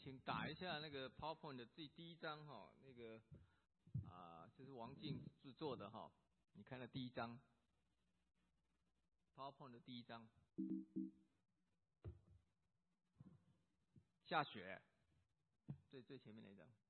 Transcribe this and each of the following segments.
请打一下那个 PowerPoint 的第一章哈，那个这是王静制作的哈，你看的第一章 PowerPoint 的第一章，下雪，最前面那张。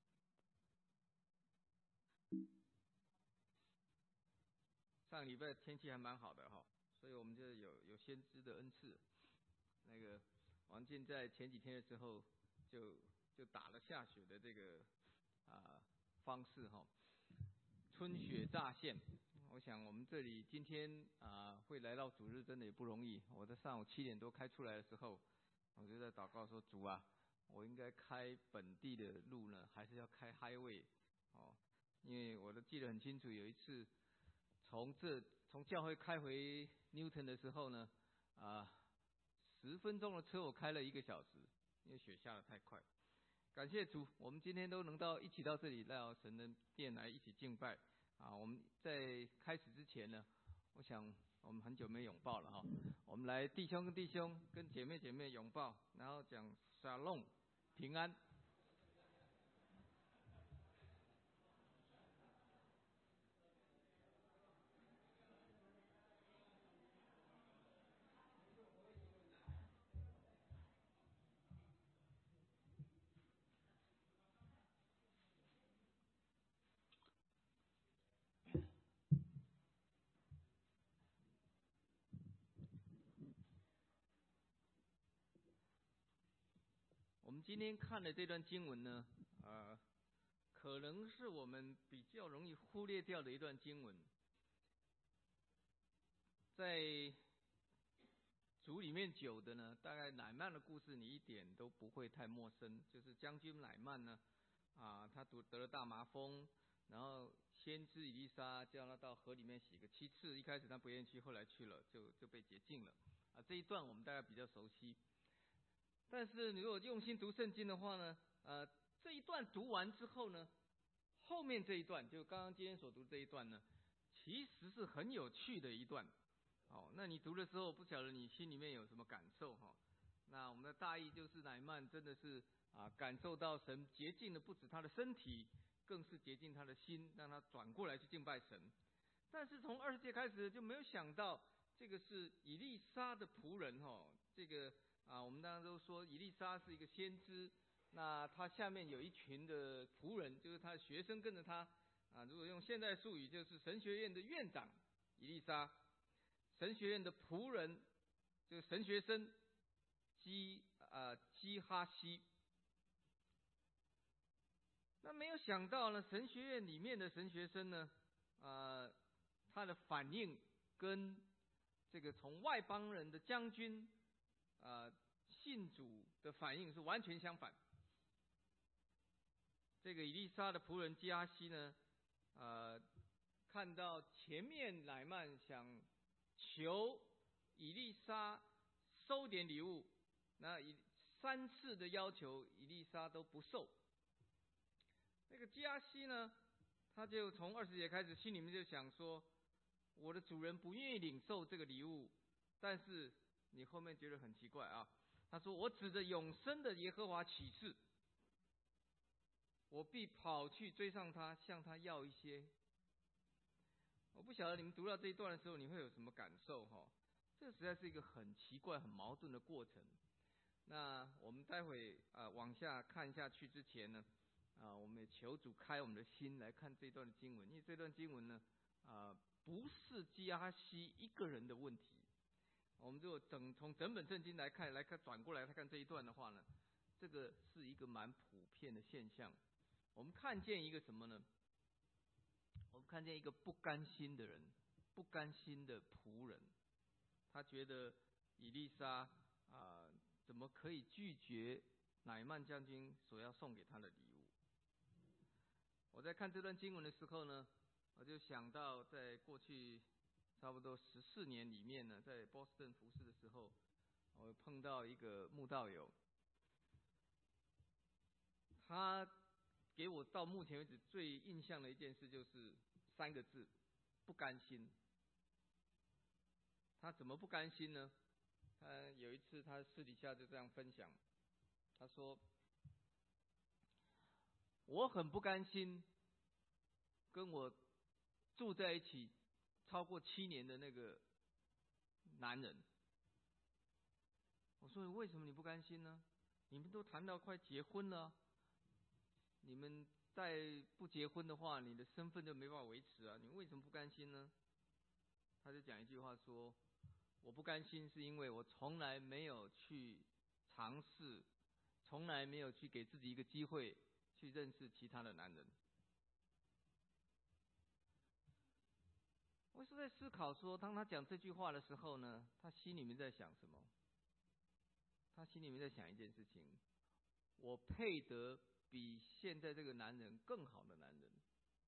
上个礼拜天气还蛮好的哈，所以我们就有先知的恩赐。那个王静在前几天的时候就打了下雪的这个方式哈，春雪乍现。我想我们这里今天会来到主日真的也不容易。我在上午7点多开出来的时候，我就在祷告说主啊，我应该开本地的路呢，还是要开 highway 哦？因为我都记得很清楚，有一次从教会开回 Newton 的时候呢，10分钟的车我开了1个小时，因为雪下得太快。感谢主，我们今天都能一起到这里到神的殿来一起敬拜我们在开始之前呢，我想我们很久没拥抱了哈，我们来弟兄跟弟兄跟姐妹拥抱，然后讲 Shalom 平安。我们今天看的这段经文呢，可能是我们比较容易忽略掉的一段经文。在主里面久的呢，大概乃縵的故事你一点都不会太陌生，就是将军乃縵呢，他得了大麻风，然后先知以利沙叫他到河里面洗个7次，一开始他不愿意去，后来去了，就被洁净了。这一段我们大概比较熟悉。但是你如果用心读圣经的话呢，这一段读完之后呢，后面这一段就刚刚今天所读这一段呢，其实是很有趣的一段。那你读的时候不晓得你心里面有什么感受哈？那我们的大意就是乃縵真的是感受到神洁净的不止他的身体，更是洁净他的心，让他转过来去敬拜神。但是从20节开始就没有想到，这个是以利沙的仆人哈，这个我们当然都说以利沙是一个先知，那他下面有一群的仆人，就是他的学生跟着他如果用现代术语就是神学院的院长以利沙，神学院的仆人就是神学生基哈西。那没有想到呢，神学院里面的神学生呢，他的反应跟这个从外邦人的将军信主的反应是完全相反。这个以利沙的仆人基哈西呢，看到前面乃縵想求以利沙收点礼物，那3次的要求以利沙都不受。那个基哈西呢，他就从20节开始心里面就想说，我的主人不愿意领受这个礼物，但是你后面觉得很奇怪他说我指着永生的耶和华起誓，我必跑去追上他，向他要一些。我不晓得你们读到这一段的时候你会有什么感受这实在是一个很奇怪很矛盾的过程。那我们待会往下看下去之前呢，我们也求主开我们的心来看这段的经文，因为这段经文呢不是基哈西一个人的问题。我们如果从整本圣经来看转过来看这一段的话呢，这个是一个蛮普遍的现象。我们看见一个什么呢？我们看见一个不甘心的人，不甘心的仆人，他觉得以利沙怎么可以拒绝乃縵将军所要送给他的礼物。我在看这段经文的时候呢，我就想到在过去差不多14年里面呢，在波士顿服事的时候，我碰到一个慕道友，他给我到目前为止最印象的一件事就是3个字：不甘心。他怎么不甘心呢？他有一次他私底下就这样分享，他说我很不甘心跟我住在一起超过7年的那个男人。我说为什么你不甘心呢？你们都谈到快结婚了，你们再不结婚的话，你的身份就没办法维持啊，你为什么不甘心呢？他就讲一句话说，我不甘心是因为我从来没有去尝试，从来没有去给自己一个机会去认识其他的男人。我是在思考说，当他讲这句话的时候呢，他心里面在想什么？他心里面在想一件事情，我配得比现在这个男人更好的男人。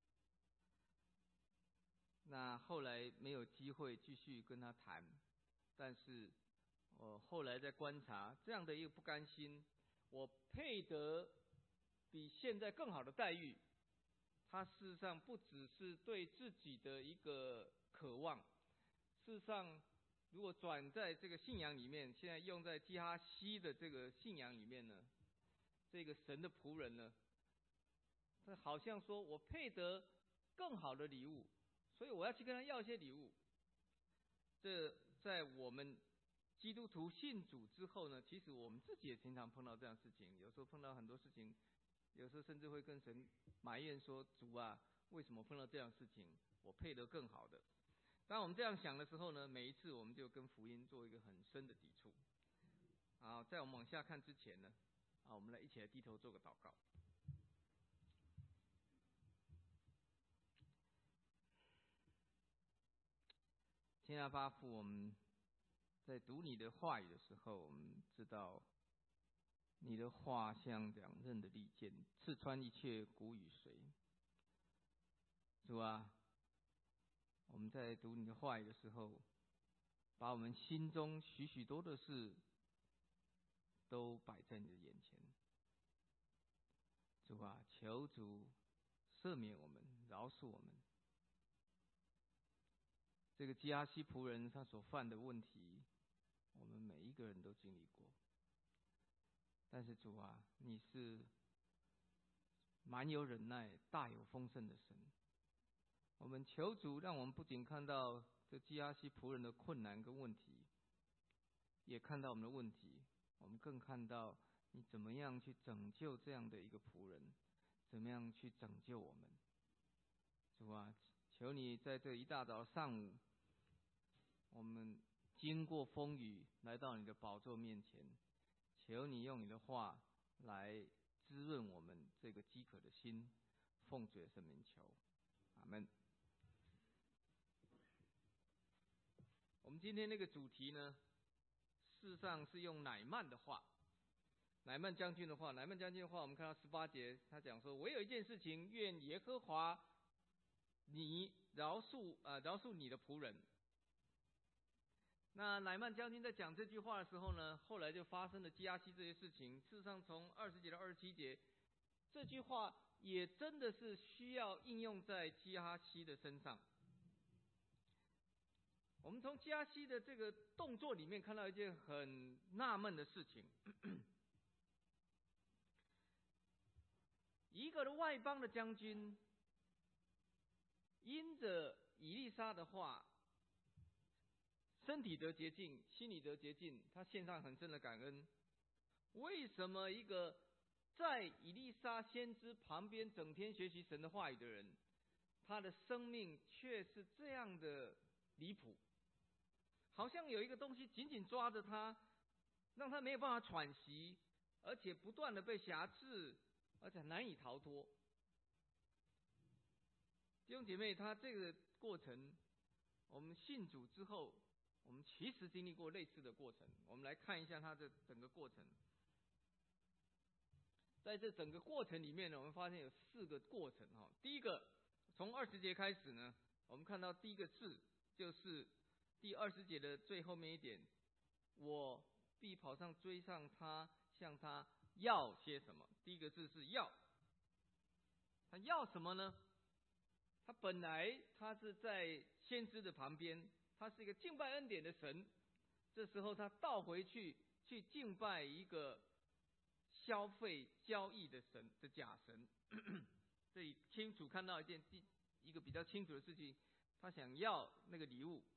那后来没有机会继续跟他谈，但是我后来在观察这样的一个不甘心，我配得比现在更好的待遇，他事实上不只是对自己的一个渴望，事实上如果转在这个信仰里面，现在用在基哈西的这个信仰里面呢，这个神的仆人呢，他好像说我配得更好的礼物，所以我要去跟他要一些礼物。这在我们基督徒信主之后呢，其实我们自己也经常碰到这样的事情，有时候碰到很多事情，有时候甚至会跟神埋怨说，主啊，为什么碰到这样的事情，我配得更好的。当我们这样想的时候呢，每一次我们就跟福音做一个很深的抵触。好，在我们往下看之前呢，我们来一起来低头做个祷告。亲爱的爸父，我们在读你的话语的时候，我们知道你的话像两刃的利剑，刺穿一切骨与髓。主啊，我们在读你的话语的时候，把我们心中许许多的事都摆在你的眼前。主啊，求主赦免我们，饶恕我们。这个基哈西仆人他所犯的问题，我们每一个人都经历过。但是主啊，你是满有忍耐、大有丰盛的神。我们求主，让我们不仅看到这基哈西仆人的困难跟问题，也看到我们的问题，我们更看到你怎么样去拯救这样的一个仆人，怎么样去拯救我们。主啊，求你在这一大早上午，我们经过风雨来到你的宝座面前，求你用你的话来滋润我们这个饥渴的心，奉主的圣名求，阿们。我们今天那个主题呢，事实上是用乃曼的话，乃曼将军的话，我们看到18节，他讲说，唯有一件事情，愿耶和华你饶恕你的仆人。那乃曼将军在讲这句话的时候呢，后来就发生了基哈西这些事情。事实上，从20节到27节，这句话也真的是需要应用在基哈西的身上。我们从基哈西的这个动作里面看到一件很纳闷的事情，一个的外邦的将军，因着以利沙的话，身体得洁净，心里得洁净，他献上很深的感恩。为什么一个在以利沙先知旁边整天学习神的话语的人，他的生命却是这样的离谱？好像有一个东西紧紧抓着他，让他没有办法喘息，而且不断的被辖制，而且难以逃脱。弟兄姐妹，他这个过程，我们信主之后，我们其实经历过类似的过程。我们来看一下他的整个过程。在这整个过程里面呢，我们发现有4个过程。第一个，从20节开始呢，我们看到第一个字就是第20节的最后面一点，我必跑上追上他，向他要些什么。第一个字是要，他要什么呢？他本来他是在先知的旁边，他是一个敬拜恩典的神，这时候他倒回去敬拜一个消费交易的神的假神。这里清楚看到一个比较清楚的事情，他想要那个礼物。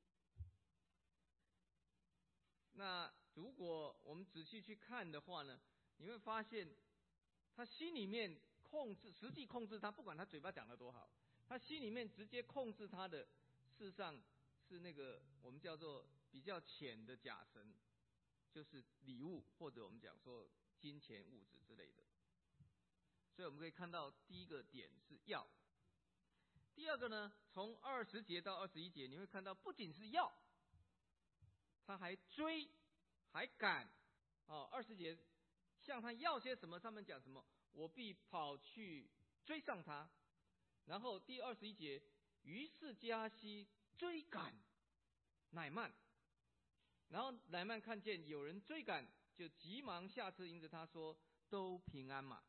那如果我们仔细去看的话呢，你会发现他心里面实际控制他，不管他嘴巴讲得多好，他心里面直接控制他的，事实上是那个我们叫做比较浅的假神，就是礼物，或者我们讲说金钱物质之类的。所以我们可以看到第一个点是要，第二个呢，从20节到21节你会看到不仅是要，他还追还赶。20节向他要些什么，上面讲什么，我必跑去追上他。然后第21节，于是迦西追赶乃曼，然后乃曼看见有人追赶，就急忙下车迎着他说，都平安嘛。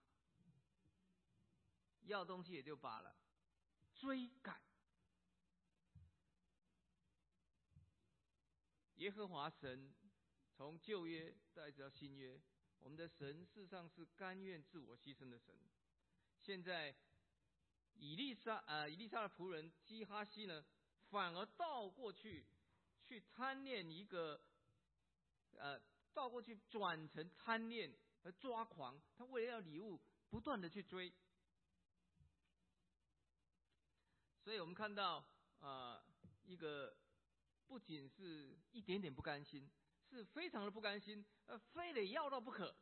要东西也就罢了，追赶。耶和华神从旧约再到新约，我们的神事实上是甘愿自我牺牲的神。现在以利沙的仆人基哈西呢，反而倒过去贪恋一个倒过去转成贪恋和抓狂，他为了要礼物不断的去追。所以我们看到一个不仅是一点点不甘心，是非常的不甘心，非得要到不可。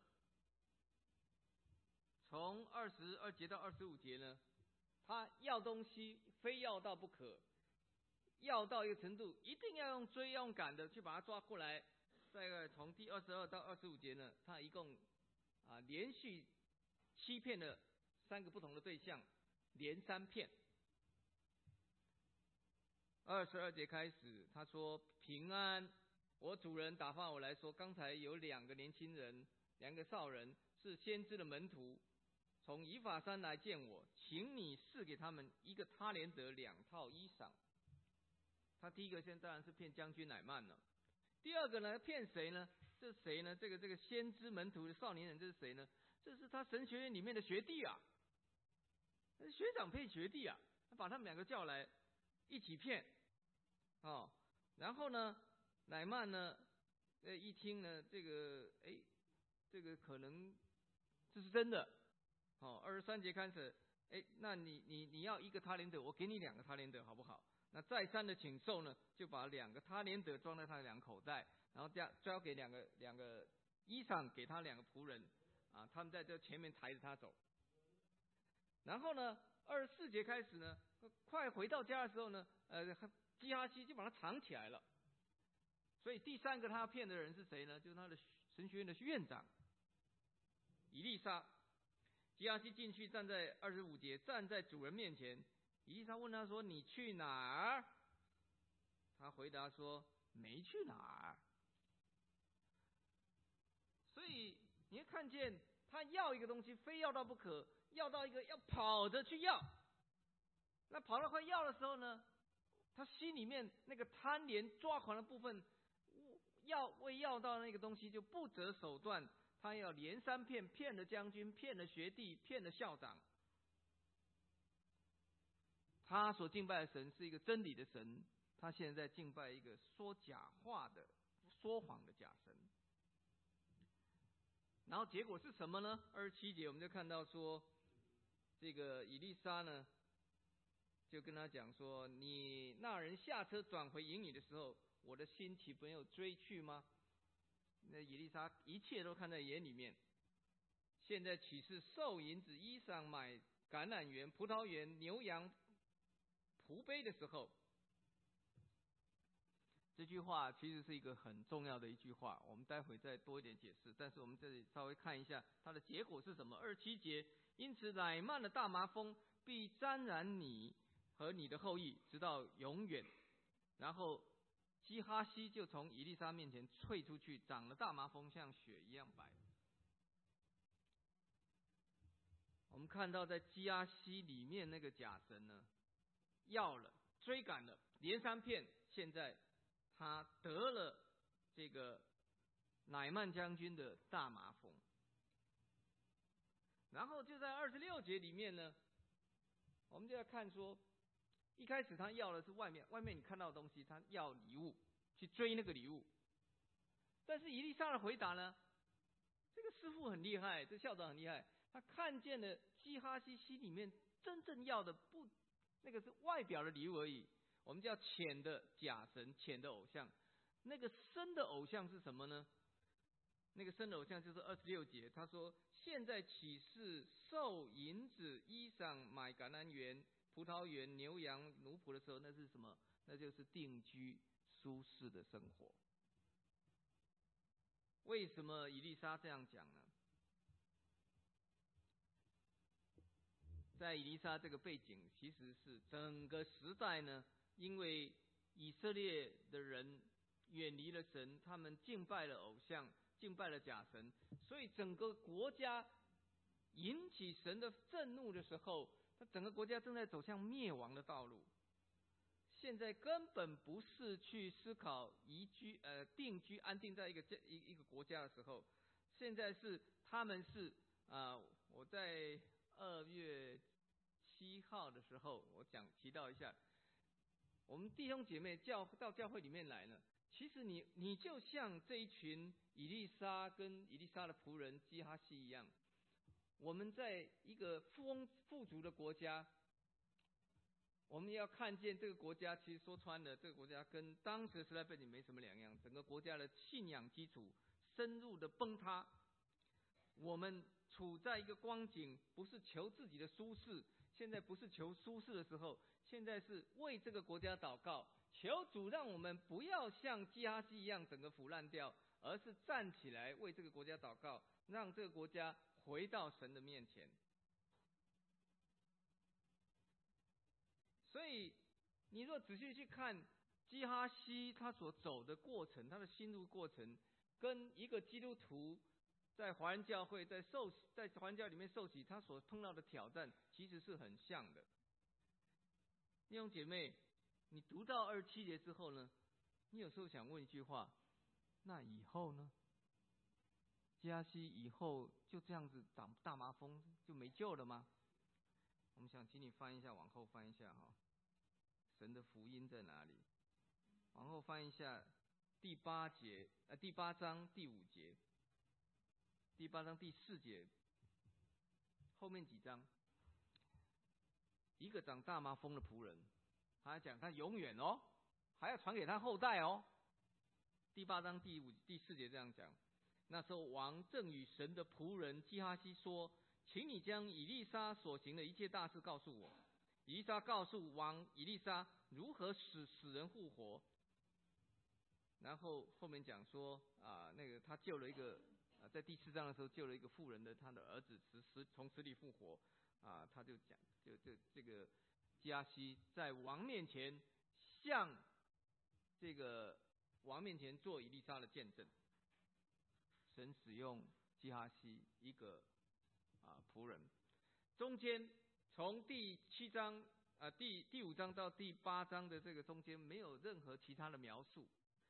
从22节到25节呢，他要东西非要到不可，要到一个程度，一定要用追要用赶的去把他抓过来。大概从第22到25节呢，他一共连续欺骗了3个不同的对象，连3骗。22节开始，他说平安，我主人打发我来说，刚才有2个年轻人，2个少人是先知的门徒，从以法山来见我，请你赐给他们1个他连得2套衣裳。他第一个先当然是骗将军乃曼了。第二个呢，骗谁呢？这是谁呢？这个先知门徒的少年人，这是谁呢？这是他神学院里面的学弟啊，学长骗学弟啊，他把他们2个叫来一起骗。然后呢，乃曼呢，一听呢，这个可能这是真的。23节开始，那你要1个他连得，我给你2个他连得，好不好？那再三的请受呢，就把2个他连得装在他的2口袋，然后交给两个衣裳给他2个仆人，他们在这前面抬着他走。然后呢，24节开始呢，快回到家的时候呢，基哈西就把他藏起来了。所以第3个他要骗的人是谁呢？就是他的神学院的院长以利沙。基哈西进去，站在25节，站在主人面前。以利沙问他说：“你去哪儿？”他回答说：“没去哪儿。”所以你会看见，他要一个东西，非要到不可，要到一个要跑着去要。那跑到快要的时候呢，他心里面那个贪恋抓狂的部分，要到那个东西就不择手段，他要连3骗，骗了将军，骗了学弟，骗了校长。他所敬拜的神是一个真理的神，他现在敬拜一个说假话的、说谎的假神。然后结果是什么呢？27节我们就看到说，这个以利沙呢，就跟他讲说：“你那人下车转回营里的时候，我的心岂没有追去吗？”那以利沙一切都看在眼里面。现在岂是受银子、衣裳、买橄榄园、葡萄园、牛羊、仆婢的时候？这句话其实是一个很重要的一句话，我们待会再多一点解释。但是我们这里稍微看一下它的结果是什么。27节，因此乃曼的大麻风必沾染你和你的后裔，直到永远。然后基哈西就从以利沙面前退出去，长了大麻风，像雪一样白。我们看到在基哈西里面那个假神呢，要了，追赶了，连3骗，现在他得了这个乃曼将军的大麻风。 然后就在26节里面呢，我们就要看说，一开始他要的是外面你看到的东西，他要礼物，去追那个礼物。但是以利沙的回答呢，这个师傅很厉害，这校长很厉害，他看见了基哈西心里面真正要的不，那个是外表的礼物而已，我们叫浅的假神，浅的偶像。那个深的偶像是什么呢？那个深的偶像就是26节，他说：现在岂是受银子、衣裳、买橄榄园、葡萄园、牛羊、奴仆的时候？那是什么？那就是定居舒适的生活。为什么以利沙这样讲呢？在以利沙这个背景，其实是整个时代呢，因为以色列的人远离了神，他们敬拜了偶像，敬拜了假神，所以整个国家引起神的震怒的时候，他整个国家正在走向灭亡的道路。现在根本不是去思考定居安定在一个国家的时候，现在是他们是我在2月7号的时候，我提到一下，我们弟兄姐妹到教会里面来呢，其实你就像这一群以利沙跟以利沙的仆人基哈西一样，我们在一个富足的国家，我们要看见这个国家，其实说穿了，这个国家跟当时的时代背景没什么两样，整个国家的信仰基础深入的崩塌。我们处在一个光景，不是求自己的舒适，现在不是求舒适的时候，现在是为这个国家祷告，求主让我们不要像基哈西一样整个腐烂掉，而是站起来为这个国家祷告，让这个国家回到神的面前。所以你若仔细去看基哈西他所走的过程，他的心路过程，跟一个基督徒在华人教会在华人教里面受洗，他所碰到的挑战其实是很像的。弟兄姐妹，你读到27节之后呢，你有时候想问一句话，那以后呢？基哈西以后就这样子长大麻风就没救了吗？我们想请你翻一下，往后翻一下哈，神的福音在哪里？往后翻一下第8章第5节，第8章第4节，后面几章，一个长大麻风的仆人，他讲他永远还要传给他后代第8章第4节这样讲。那时候王正与神的仆人基哈西说：请你将以利沙所行的一切大事告诉我。以利沙告诉王以利沙如何使死人复活。然后后面讲说那个他救了一个在第4章的时候救了一个妇人的他的儿子从死里复活他就讲这个基哈西在王面前向这个王面前做以利沙的见证。神使用基哈西一个仆人，中间从第7章第5章到第8章的这个中间没有任何其他的描述，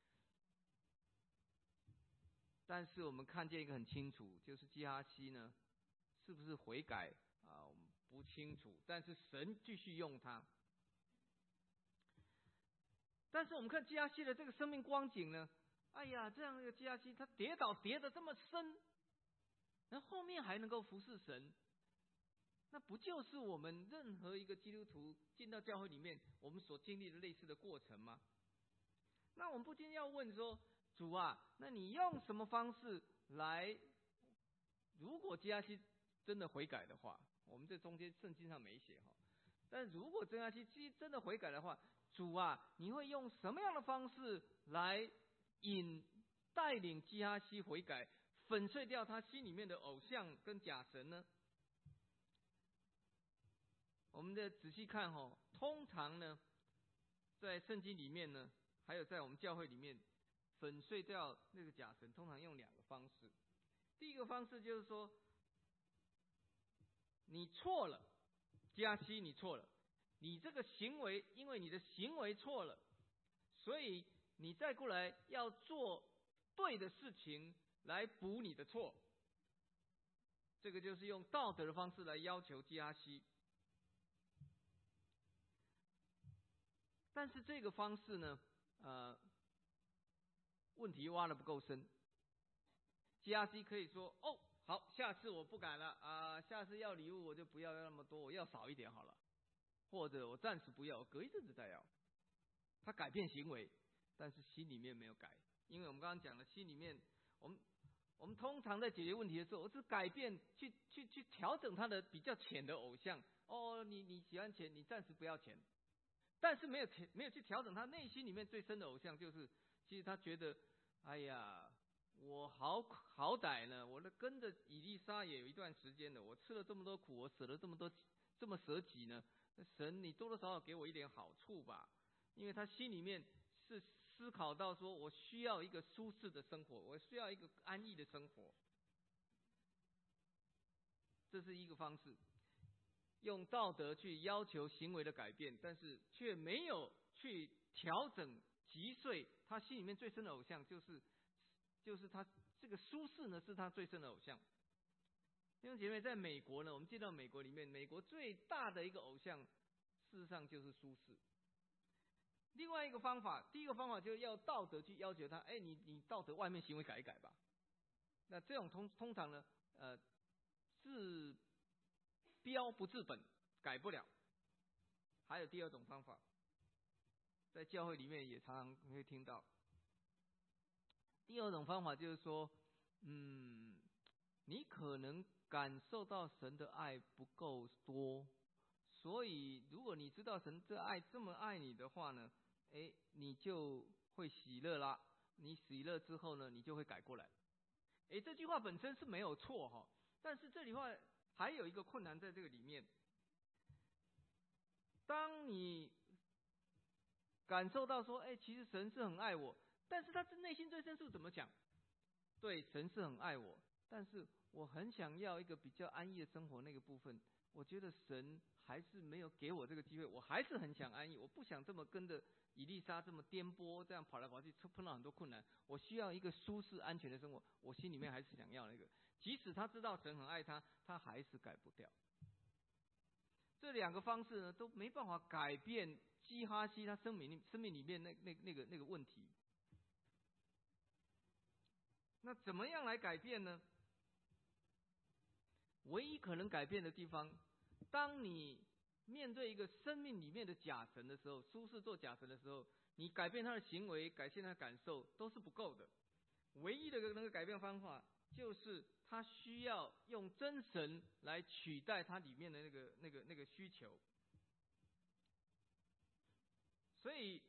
但是我们看见一个很清楚，就是基哈西呢是不是悔改我们不清楚，但是神继续用他。但是我们看基哈西的这个生命光景呢，哎呀，这样一个基哈西他跌倒跌得这么深，然后后面还能够服侍神，那不就是我们任何一个基督徒进到教会里面我们所经历的类似的过程吗？那我们不禁要问说，主啊，那你用什么方式来，如果基哈西真的悔改的话，我们这中间圣经上没写但如果基哈西真的悔改的话，主啊，你会用什么样的方式来带领基哈西悔改，粉碎掉他心里面的偶像跟假神呢？我们再仔细看通常呢，在圣经里面呢，还有在我们教会里面，粉碎掉那个假神，通常用2个方式。第一个方式就是说，你错了，基哈西你错了，你这个行为，因为你的行为错了，所以你再过来要做对的事情来补你的错。 这个就是用道德的方式来要求基哈西。但是这个方式呢，问题挖得不够深。基哈西可以说，哦，好，下次我不敢了啊，下次要礼物我就不要那么多，我要少一点好了，或者我暂时不要，我隔一阵子再要。他改变行为，但是心里面没有改，因为我们刚刚讲了，心里面我们通常在解决问题的时候，我是改变去调整他的比较浅的偶像。哦，你喜欢钱，你暂时不要钱，但是没有去调整他内心里面最深的偶像，就是其实他觉得，哎呀，我好歹呢，我跟着以利沙也有一段时间了，我吃了这么多苦，我舍了这么舍己呢，神你多多少少给我一点好处吧。因为他心里面是思考到说，我需要一个舒适的生活，我需要一个安逸的生活，这是一个方式，用道德去要求行为的改变，但是却没有去调整击碎他心里面最深的偶像，就是他这个舒适呢，是他最深的偶像。弟兄姐妹，在美国呢，我们见到美国里面，美国最大的一个偶像，事实上就是舒适。另外一个方法，第一个方法就是要道德去要求他，你道德外面行为改一改吧。那这种通常呢，治标不治本，改不了。还有第二种方法，在教会里面也常常会听到。第二种方法就是说，你可能感受到神的爱不够多，所以如果你知道神这爱这么爱你的话呢，你就会喜乐啦。你喜乐之后呢，你就会改过来。这句话本身是没有错哈，但是这里话还有一个困难在这个里面。当你感受到说，其实神是很爱我，但是他内心最深处怎么讲？对，神是很爱我，但是我很想要一个比较安逸的生活，那个部分，我觉得神还是没有给我这个机会，我还是很想安逸，我不想这么跟着以利沙这么颠簸，这样跑来跑去，碰到很多困难，我需要一个舒适安全的生活，我心里面还是想要那个，即使他知道神很爱他，他还是改不掉。这两个方式呢，都没办法改变基哈西他生命里面那个问题。那怎么样来改变呢？唯一可能改变的地方，当你面对一个生命里面的假神的时候，舒适做假神的时候，你改变他的行为，改变他的感受都是不够的。唯一的那个改变方法，就是他需要用真神来取代他里面的那个需求。所以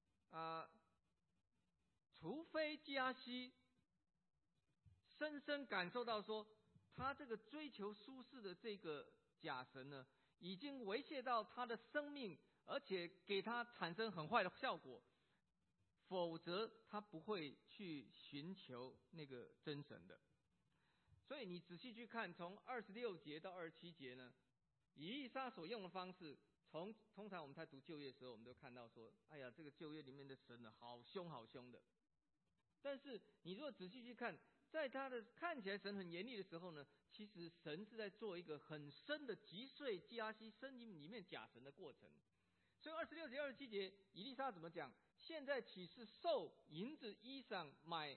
除非基哈西深深感受到说，他这个追求舒适的这个假神呢，已经威胁到他的生命，而且给他产生很坏的效果，否则他不会去寻求那个真神的。所以你仔细去看，从26节到27节呢，以利沙所用的方式，通常我们在读旧约的时候，我们都看到说，哎呀，这个旧约里面的神呢，好凶好凶的。但是你如果仔细去看，在他的看起来神很严厉的时候呢，其实神是在做一个很深的击碎基哈西身体里面假神的过程。所以26节27节，以利沙怎么讲？现在岂是受银子衣裳买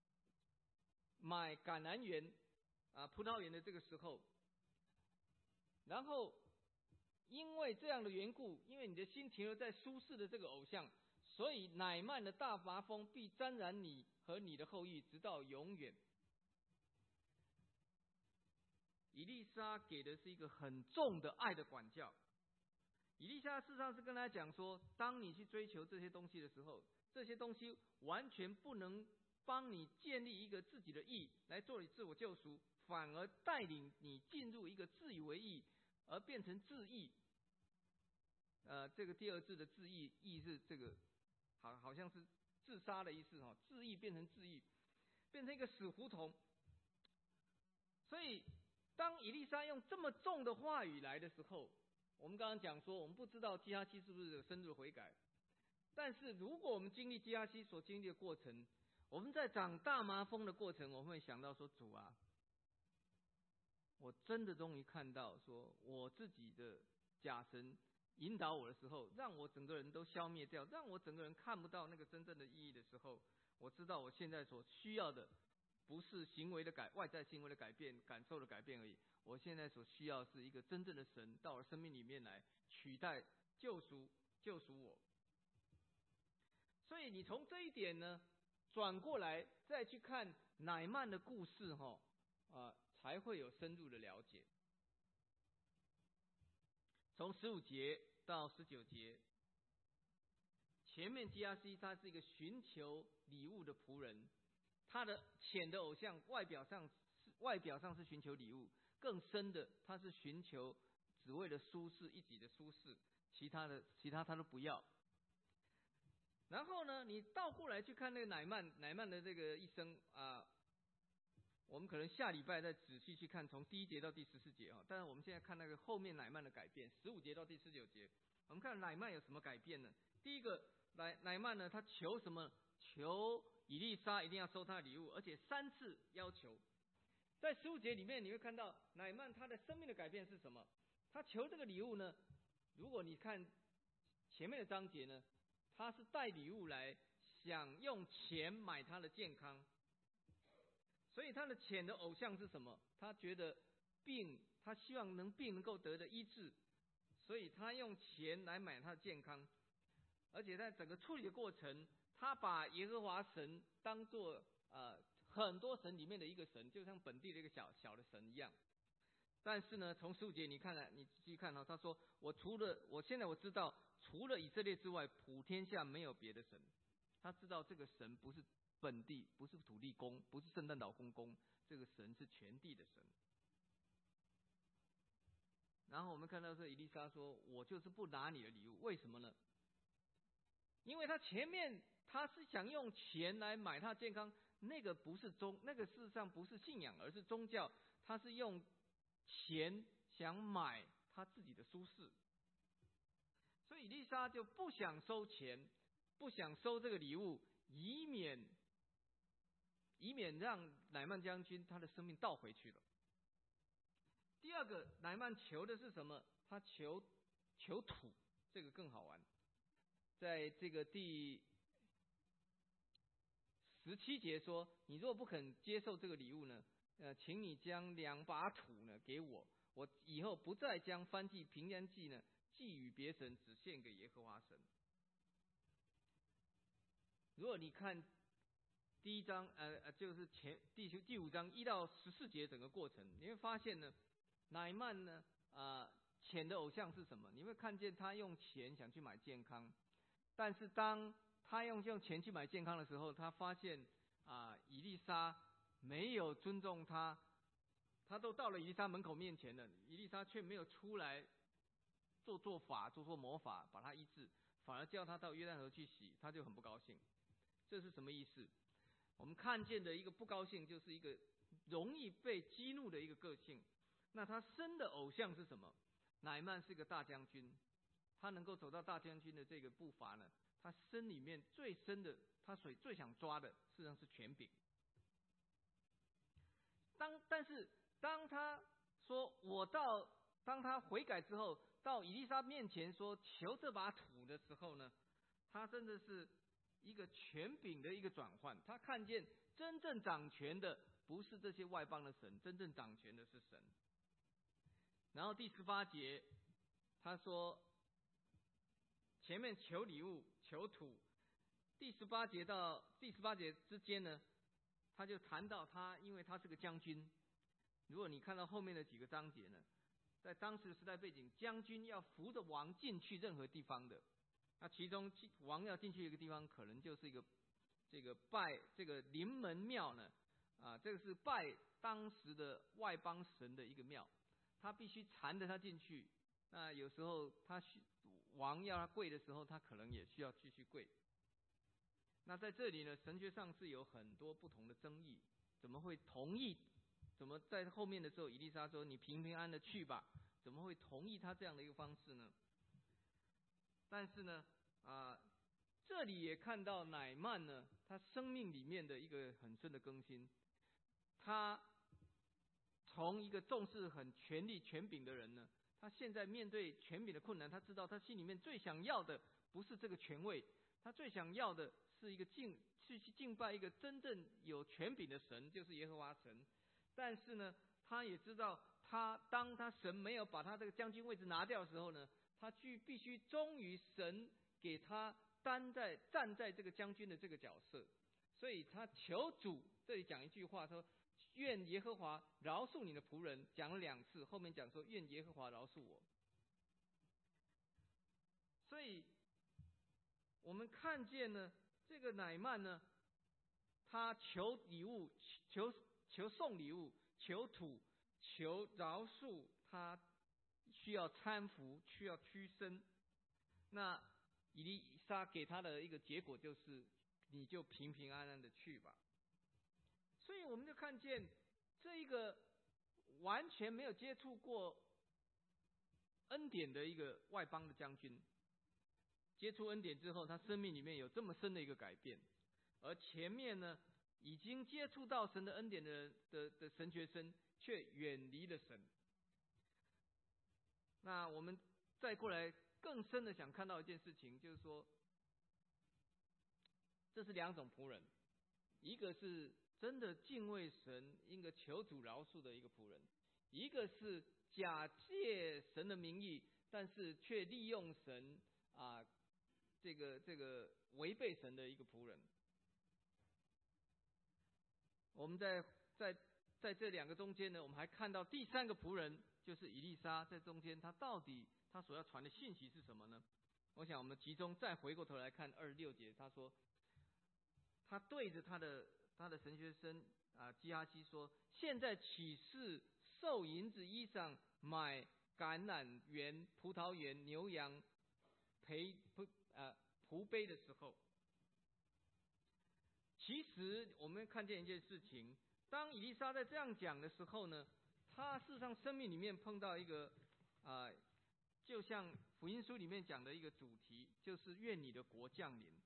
橄榄园葡萄园的这个时候？然后因为这样的缘故，因为你的心停留在舒适的这个偶像，所以乃縵的大麻风必沾染你和你的后裔，直到永远。以利沙给的是一个很重的爱的管教。以利沙事实上是跟他讲说，当你去追求这些东西的时候，这些东西完全不能帮你建立一个自己的义来做你自我救赎，反而带领你进入一个自以为义，而变成自义。这个第二字的自义，义是这个好像是自杀的意思哈，自义变成自义，变成一个死胡同。所以当以利沙用这么重的话语来的时候，我们刚刚讲说，我们不知道基哈西是不是有深入悔改，但是如果我们经历基哈西所经历的过程，我们在长大麻风的过程，我们会想到说，主啊， 我真的终于看到，说我自己的假神引导我的时候，让我整个人都消灭掉，让我整个人看不到那个真正的意义的时候，我知道我现在所需要的不是外在行为的改变、感受的改变而已。我现在所需要是一个真正的神到我生命里面来取代、救赎我。所以你从这一点呢，转过来再去看乃曼的故事才会有深入的了解。从15节到19节，前面基亚西他是一个寻求礼物的仆人，他的浅的偶像外表上是寻求礼物，更深的他是寻求只为了舒适一己的舒适，其他他都不要。然后呢，你倒过来去看那个乃曼的这个一生我们可能下礼拜再仔细去看，从第1节到第14节但是我们现在看那个后面乃曼的改变，15节到第19节，我们看乃曼有什么改变呢？第一个，乃曼呢，他求什么？求以利沙一定要收他的礼物，而且3次要求。在15节里面，你会看到乃曼他的生命的改变是什么？他求这个礼物呢，如果你看前面的章节呢，他是带礼物来，想用钱买他的健康。所以他的浅的偶像是什么？他觉得他希望病能够得的医治，所以他用钱来买他的健康。而且在整个处理的过程，他把耶和华神当作很多神里面的一个神，就像本地的一个小的神一样。但是呢，从15节你仔细看他说我现在知道，除了以色列之外，普天下没有别的神。他知道这个神不是本地，不是土地公，不是圣诞老公公，这个神是全地的神。然后我们看到以利沙说，我就是不拿你的礼物，为什么呢？因为他前面他是想用钱来买他健康，那个事实上不是信仰，而是宗教。他是用钱想买他自己的舒适，所以以利沙就不想收钱，不想收这个礼物，以免让乃曼将军他的生命倒回去了。第二个，乃曼求的是什么？他求土，这个更好玩。在这个第17节说，你若不肯接受这个礼物呢，请你将2把土呢给我，我以后不再将燔祭、平安祭呢祭与别神，只献给耶和华神。如果你看第1章，就是第5章1到14节整个过程，你会发现呢，乃曼呢，浅的偶像是什么？你会看见他用钱想去买健康，但是当他用钱去买健康的时候，他发现以利沙没有尊重他，他都到了以利沙门口面前了，以利沙却没有出来做魔法把他医治，反而叫他到约旦河去洗，他就很不高兴。这是什么意思？我们看见的一个不高兴，就是一个容易被激怒的一个个性。那他生的偶像是什么？乃曼是个大将军，他能够走到大将军的这个步伐呢，他身里面最深的，他最想抓的，事实上是权柄。但是当他悔改之后，到以利沙面前说求这把土的时候呢，他真的是一个权柄的一个转换。他看见真正掌权的不是这些外邦的神，真正掌权的是神。然后第18节他说，前面求礼物求土，第18节到第18节之间呢，他就谈到因为他是个将军。如果你看到后面的几个章节呢，在当时的时代背景，将军要扶着王进去任何地方的，那其中王要进去一个地方，可能就是一个拜这个临门庙呢，这个是拜当时的外邦神的一个庙，他必须缠着他进去。那有时候王要他跪的时候，他可能也需要继续跪。那在这里呢，神学上是有很多不同的争议，怎么会同意？怎么在后面的时候，以利沙说你平平安安的去吧，怎么会同意他这样的一个方式呢？但是呢，这里也看到乃曼呢，他生命里面的一个很深的更新。他从一个重视很权力权柄的人呢，他现在面对权柄的困难，他知道他心里面最想要的不是这个权位，他最想要的是去敬拜一个真正有权柄的神，就是耶和华神。但是呢，他也知道当他神没有把他这个将军位置拿掉的时候呢，他必须忠于神给他站在这个将军的这个角色，所以他求主，这里讲一句话说，愿耶和华饶恕你的仆人，讲了2次，后面讲说愿耶和华饶恕我。所以我们看见呢，这个乃縵呢，他求礼物，求送礼物，求土，求饶恕，他需要搀扶，需要屈身。那以利沙给他的一个结果就是，你就平平安安的去吧。所以我们就看见这一个完全没有接触过恩典的一个外邦的将军，接触恩典之后，他生命里面有这么深的一个改变。而前面呢，已经接触到神的恩典的神学生，却远离了神。那我们再过来更深的想看到一件事情，就是说，这是2种仆人，一个是真的敬畏神，一个求主饶恕的一个仆人，一个是假借神的名义，但是却利用神这个违背神的一个仆人。我们在这2个中间呢，我们还看到第3个仆人，就是以利沙，在中间他到底他所要传的信息是什么呢？我想我们集中再回过头来看26节，他说，他对着他的神学生基哈西说，现在岂是受银子衣裳买橄榄园、葡萄园、牛羊、仆婢的时候？其实我们看见一件事情，当以利沙在这样讲的时候呢，他事实上生命里面碰到一个就像福音书里面讲的一个主题，就是愿你的国降临。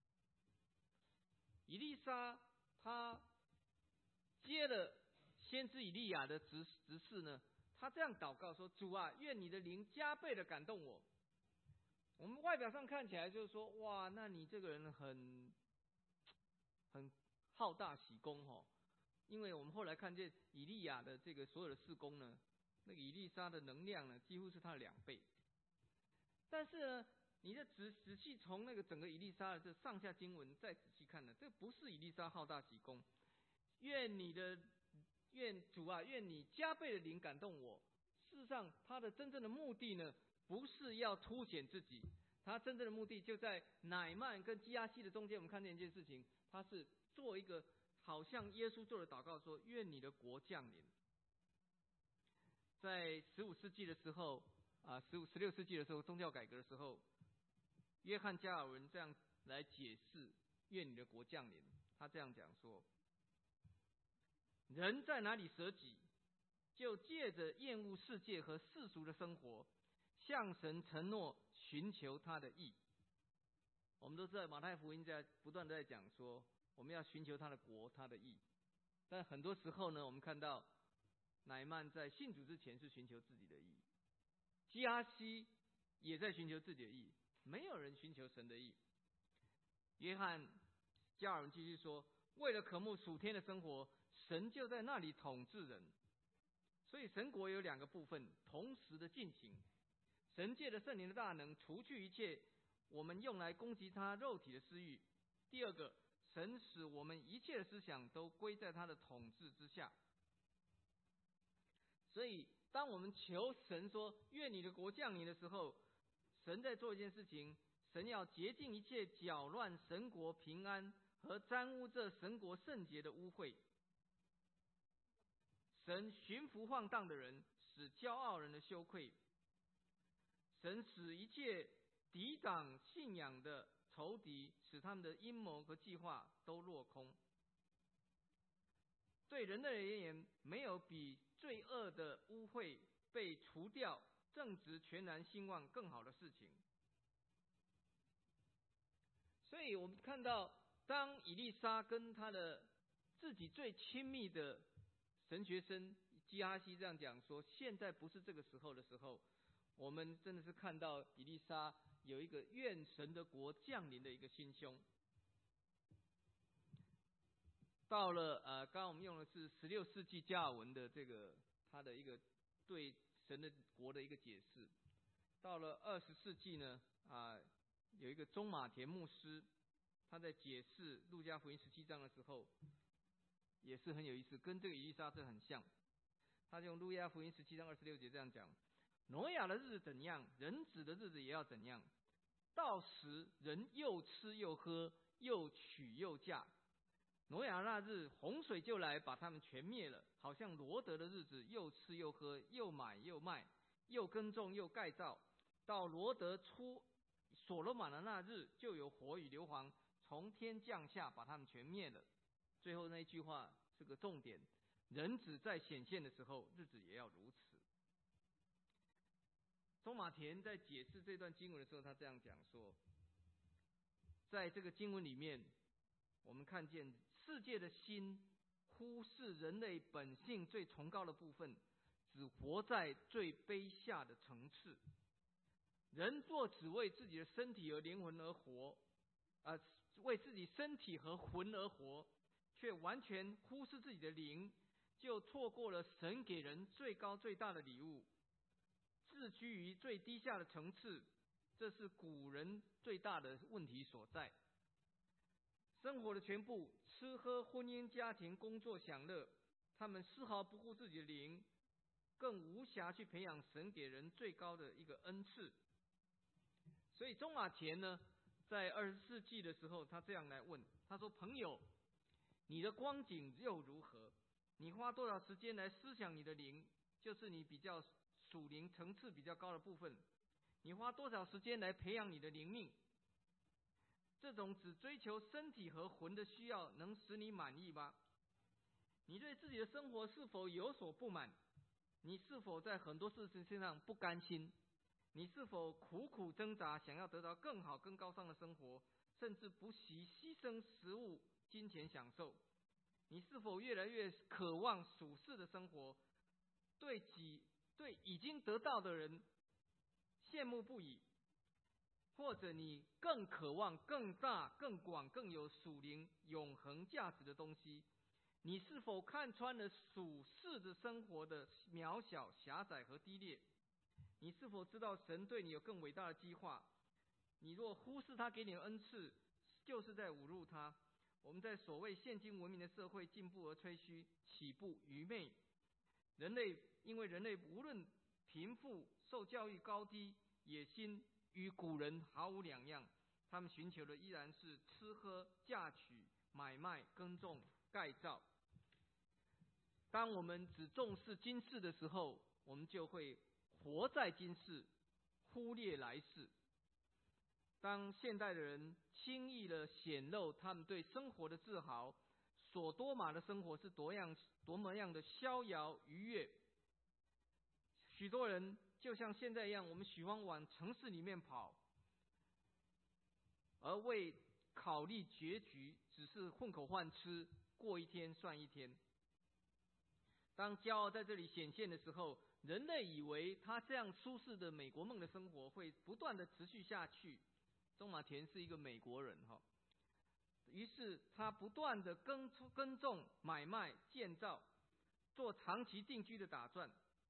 以利沙他接了先知以利亚的职事呢，他这样祷告说，主啊，愿你的灵加倍的感动我。我们外表上看起来就是说，哇，那你这个人很好大喜功因为我们后来看见以利亚的这个所有的事工呢，那个以利沙的能量呢，几乎是他的2倍。但是呢，你的仔细从那个整个以利沙的这上下经文再仔细看呢，这不是以利沙好大喜功。愿主啊，愿你加倍的灵感动我。事实上，他的真正的目的呢，不是要凸显自己，他真正的目的就在乃縵跟基哈西的中间。我们看见一件事情，他是做一个好像耶稣做的祷告，说愿你的国降临。在15世纪的时候16世纪的时候，宗教改革的时候，约翰加尔文这样来解释愿你的国降临。他这样讲说，人在哪里舍己，就借着厌恶世界和世俗的生活，向神承诺寻求他的义。我们都知道马太福音在不断的在讲说，我们要寻求他的国，他的义。但很多时候呢，我们看到乃縵在信主之前是寻求自己的义，基哈西也在寻求自己的义，没有人寻求神的义。约翰加尔文继续说，为了渴慕属天的生活，神就在那里统治人。所以神国有2个部分同时的进行，神借着圣灵的大能除去一切我们用来攻击他肉体的私欲。第2个，神使我们一切的思想都归在他的统治之下。所以当我们求神说愿你的国降临的时候，神在做一件事情，神要洁净一切搅乱神国平安和沾污这神国圣洁的污秽。神驯服放荡的人，使骄傲人的羞愧。神使一切抵挡信仰的仇敌，使他们的阴谋和计划都落空。对人类而言，没有比罪恶的污秽被除掉，正直全然兴旺更好的事情。所以我们看到，当以利沙跟他的自己最亲密的神学生基哈西这样讲说，现在不是这个时候的时候，我们真的是看到以利沙有一个愿神的国降临的一个心胸。到了刚刚我们用的是16世纪加尔文的这个他的一个对神的国的一个解释。到了20世纪呢，有一个中马田牧师，他在解释路加福音17章的时候，也是很有意思，跟这个以利沙这很像。他用路加福音17章26节这样讲：挪亚的日子怎样，人子的日子也要怎样。到时人又吃又喝，又娶又嫁。挪亚那日，洪水就来把他们全灭了，好像罗得的日子，又吃又喝，又买又卖，又耕种又盖造。到罗得出所罗门的那日，就有火与硫磺从天降下，把他们全灭了。最后那一句话是个重点：人子在显现的时候，日子也要如此。中马田在解释这段经文的时候，他这样讲说，在这个经文里面，我们看见世界的心忽视人类本性最崇高的部分，只活在最卑下的层次。人若只为自己的身体和灵魂而活，为自己身体和魂而活，却完全忽视自己的灵，就错过了神给人最高最大的礼物。自居于最低下的层次，这是古人最大的问题所在。生活的全部，吃喝婚姻家庭工作享乐，他们丝毫不顾自己的灵，更无暇去培养神给人最高的一个恩赐。所以中马田呢，在20世纪的时候，他这样来问，他说：朋友，你的光景又如何？你花多少时间来思想你的灵，就是你比较属灵层次比较高的部分，你花多少时间来培养你的灵命？这种只追求身体和魂的需要能使你满意吗？你对自己的生活是否有所不满？你是否在很多事情身上不甘心？你是否苦苦挣扎，想要得到更好更高尚的生活，甚至不惜牺牲食物金钱享受？你是否越来越渴望属世的生活，对已经得到的人羡慕不已？或者你更渴望更大更广更有属灵永恒价值的东西？你是否看穿了属世的生活的渺小狭窄和低劣？你是否知道神对你有更伟大的计划？你若忽视他给你的恩赐，就是在侮辱他。我们在所谓现今文明的社会进步而吹嘘，岂不愚昧？因为人类无论贫富、受教育高低、野心，与古人毫无两样，他们寻求的依然是吃喝、嫁娶、买卖、耕种、盖造。当我们只重视今世的时候，我们就会活在今世，忽略来世。当现代的人轻易地显露他们对生活的自豪，索多玛的生活是多么样的逍遥愉悦。许多人就像现在一样，我们喜欢往城市里面跑，而未考虑结局，只是混口饭吃，过一天算一天。当骄傲在这里显现的时候，人类以为他这样舒适的美国梦的生活会不断的持续下去。中马田是一个美国人哈，于是他不断的耕种、买卖、建造，做长期定居的打算。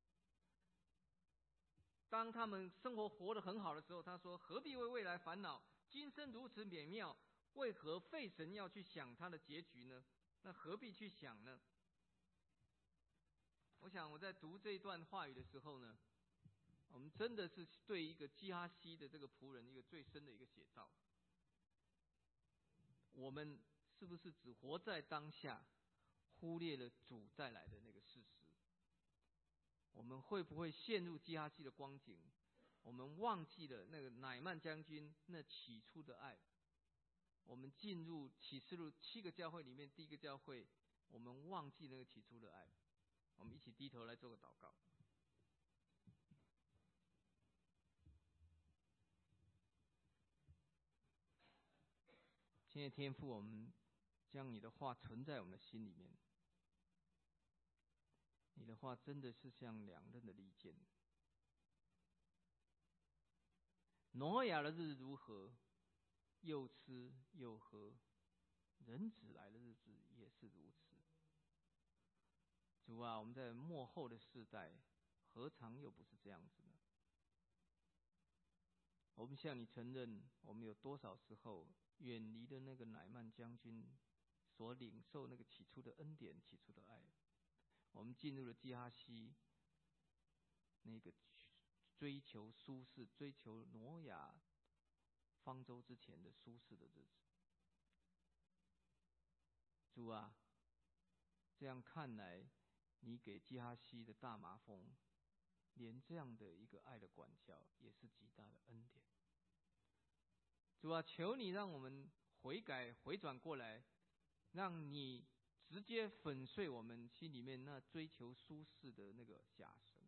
当他们生活活得很好的时候，他说：何必为未来烦恼？今生如此美妙，为何费神要去想他的结局呢？那何必去想呢？我想我在读这一段话语的时候呢，我们真的是对一个基哈西的这个仆人一个最深的一个写照。我们是不是只活在当下，忽略了主再来的那个事实？我们会不会陷入基哈西的光景？我们忘记了那个乃曼将军那起初的爱。我们进入启示录7个教会里面第一个教会，我们忘记那个起初的爱。我们一起低头来做个祷告。亲爱的天父，我们将你的话存在我们的心里面。 你的话真的是像两刃的利剑。挪亚的日子如何，又吃又喝，人子来的日子也是如此。主啊，我们在末后的世代，何尝又不是这样子呢？我们向你承认，我们有多少时候远离了那个乃曼将军所领受那个起初的恩典、起初的爱，我们进入了基哈西那个追求舒适、追求挪亚方舟之前的舒适的日子。主啊，这样看来，你给基哈西的大麻风，连这样的一个爱的管教，也是极大的恩典。主啊，求你让我们悔改、回转过来，让你直接粉碎我们心里面那追求舒适的那个假神，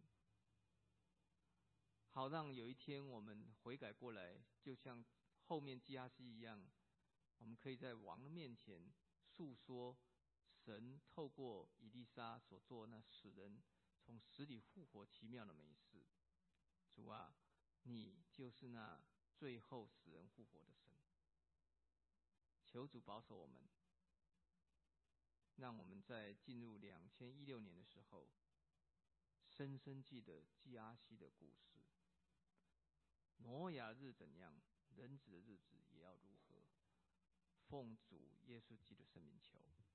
好让有一天我们悔改过来，就像后面基哈西一样，我们可以在王的面前诉说神透过以利沙所做那使人从死里复活奇妙的美事。主啊，你就是那最后使人复活的神。求主保守我们，让我们在进入2016年的时候，深深记得基哈西的故事。挪亚日怎样，人子的日子也要如何。奉主耶稣基督的圣名求。